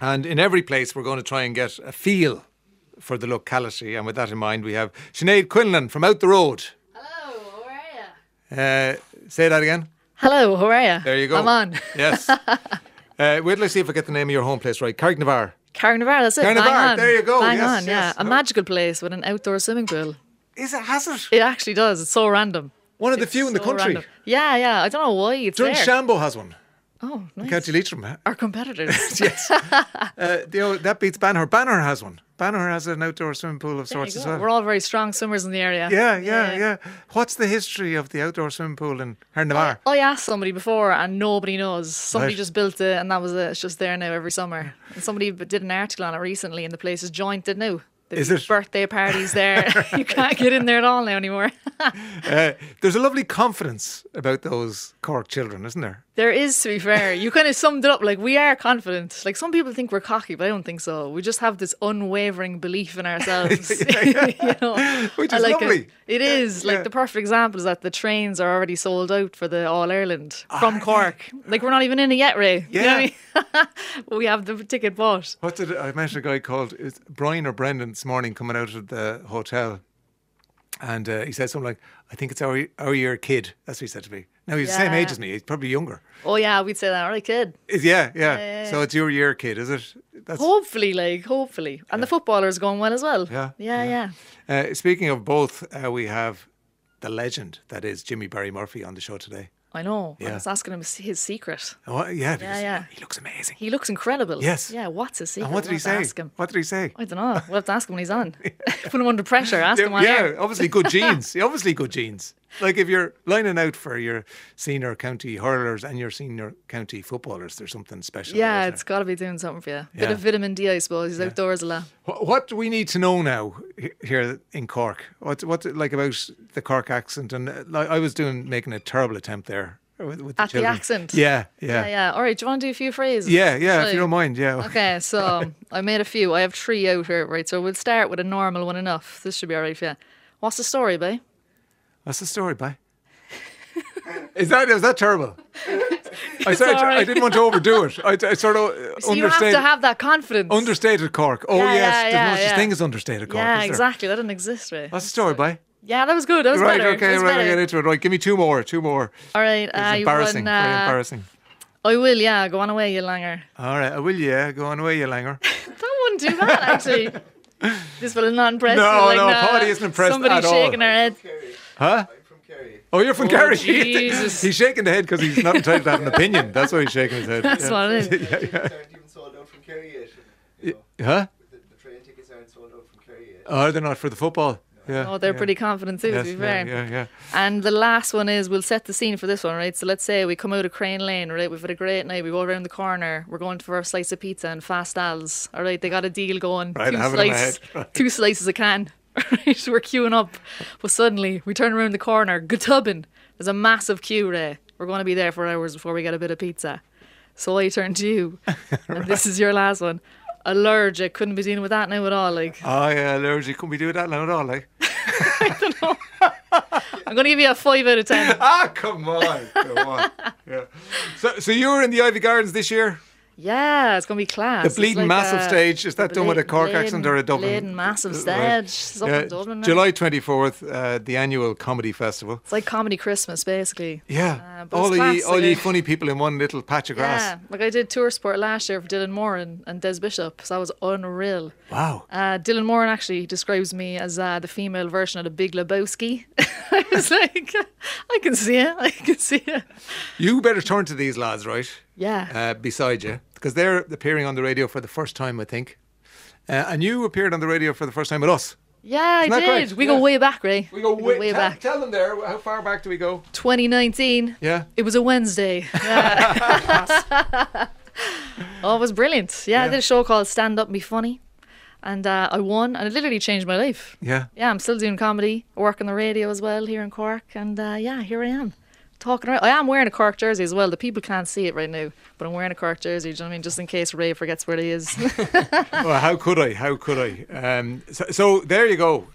And in every place, we're going to try and get a feel for the locality. And with that in mind, we have Sinead Quinlan from Out the Road. Hello, how are you? Say that again. Hello, how are you? There you go. I'm on. Yes. Wait till I see if I get the name of your home place right. Carrignavar. Carrignavar, that's it. Carrignavar, Bang on. there you go. Bang Yes, on, yeah. yes. A magical place with an outdoor swimming pool. Is it? Has it? It actually does. It's so random. One of the few in the So country. random. Yeah. I don't know why it's there. Shambo has one. Oh, nice. County Leitrim. Our competitors. Yes. That beats Banner. Banner has one. Banner has an outdoor swimming pool of There you sorts as go. well. We're all very strong swimmers in the area. Yeah. What's the history of the outdoor swimming pool in Carrignavar? I asked somebody before and nobody knows. Somebody Right. just built it and that was it. It's just there now every summer. And somebody did an article on it recently and the place is jointed now. Is There's it? birthday parties there. You can't get in there at all now anymore. There's a lovely confidence about those Cork children, isn't there? There is, to be fair. You kind of summed it up. Like, we are confident. Like, some people think we're cocky, but I don't think so. We just have this unwavering belief in ourselves. You know? Which I is like lovely. It is. Yeah. Like, the perfect example is that the trains are already sold out for the All-Ireland from Cork. Like, we're not even in it yet, Ray. You know what I mean? But we have the ticket bought. What did I met a guy called Brian or Brendan this morning coming out of the hotel, and he said something like, "I think it's our year kid." That's what he said to me. Now he's the same Yeah. age as me. He's probably younger. Oh, yeah, we'd say that. All right, kid. Yeah. So it's your year kid, is it? That's Hopefully. And the footballers going well as well. Yeah. Speaking of both, we have the legend that is Jimmy Barry Murphy on the show today. I know. Yeah. I was asking him his secret. Oh, yeah, because Yeah. he looks amazing. He looks incredible. Yes. Yeah, what's his secret? And what did he We'll have to say? ask him. What did he say? I don't know. We'll have to ask him when he's on. Put him under pressure. Ask him on air. Obviously good genes. Obviously good genes. Like if you're lining out for your senior county hurlers and your senior county footballers, there's something special. Yeah, there, it's got to be doing something for you. Bit Yeah. of vitamin D, I suppose. He's outdoors a lot. What do we need to know now here in Cork? What's like about the Cork accent? And like I was making a terrible attempt there with the At the children. accent? Yeah. All right, do you want to do a few phrases? Yeah, if Shall you I? don't mind, yeah. Okay, so I made a few. I have 3 out here, right? So we'll start with a normal one enough. This should be all right for you. What's the story, babe? What's the story, bye? Was that terrible? I alright. didn't want to overdo it. I sort of So you have to have that confidence. understated Cork. Oh Yeah, yes, there's no such yeah. thing as understated Cork. Yeah, is there? exactly. That didn't exist, right? What's the story, bye? Yeah, that was good. That was Right, better. okay, That was right, I better. get into it. Right, give me two more. All right, It's you embarrassing, won, very embarrassing. I will, yeah. Go on away, you langer. All right, I will, yeah. Go on away, you langer. That wasn't too bad, actually. This fella's not impressed. No, He's like, no, nah. Paddy isn't impressed Somebody's at all. shaking their head. Huh? I'm from Kerry. Oh, you're from Oh, Kerry. Jesus. He's shaking the head because he's not entitled to have an opinion. That's why he's shaking his head. That's what it is. Tickets aren't even sold out from Kerry yet. You know, Huh? the train tickets aren't sold out from Kerry yet. Oh, they're not for the football. Yeah. Oh, they're yeah. pretty confident too, Yes, to be fair. yeah. And the last one is, we'll set the scene for this one, right? So let's say we come out of Crane Lane, right? We've had a great night. We go around the corner. We're going for a slice of pizza and Fast Al's. All right, they got a deal going. Right, I have it in my head. Right. 2 slices a can. Right, we're queuing up. But suddenly, we turn around the corner. Gutubbin. There's a massive queue, Ray. We're going to be there for hours before we get a bit of pizza. So I turn to you. And this is your last one. Allergic. Couldn't be dealing with that now at all. Like, Oh, yeah, allergy. Couldn't be doing that now at all, like. I'm going to give you a 5 out of 10. Come on. Yeah. So you were in the Ivy Gardens this year? Yeah, it's going to be class. The It's Bleeding like Massive a- stage. Is that done with a Cork accent or a Dublin? Bleeding Massive Right. stage. It's up in Dublin now. July 24th, the annual comedy festival. It's like Comedy Christmas, basically. Yeah. but all it's class, all ye like, funny people in one little patch of grass. Yeah, like I did tour sport last year for Dylan Moran and Des Bishop, so that was unreal. Wow. Dylan Moran actually describes me as the female version of the Big Lebowski. I was like, I can see it. You better turn to these lads, right? Yeah. Beside you, because they're appearing on the radio for the first time, I think. And you appeared on the radio for the first time with us. Yeah, I Isn't that did. great? We Yeah. go way back, Ray. We go way back. Tell them there, how far back do we go? 2019. Yeah. It was a Wednesday. Yeah. Oh, it was brilliant. Yeah, I did a show called Stand Up and Be Funny. And I won, and it literally changed my life. Yeah. Yeah, I'm still doing comedy. I work on the radio as well here in Cork. And yeah, here I am. Talking around. I am wearing a Cork jersey as well. The people can't see it right now, but I'm wearing a Cork jersey. Do you know what I mean? Just in case Ray forgets where he is. Well, how could I? So there you go.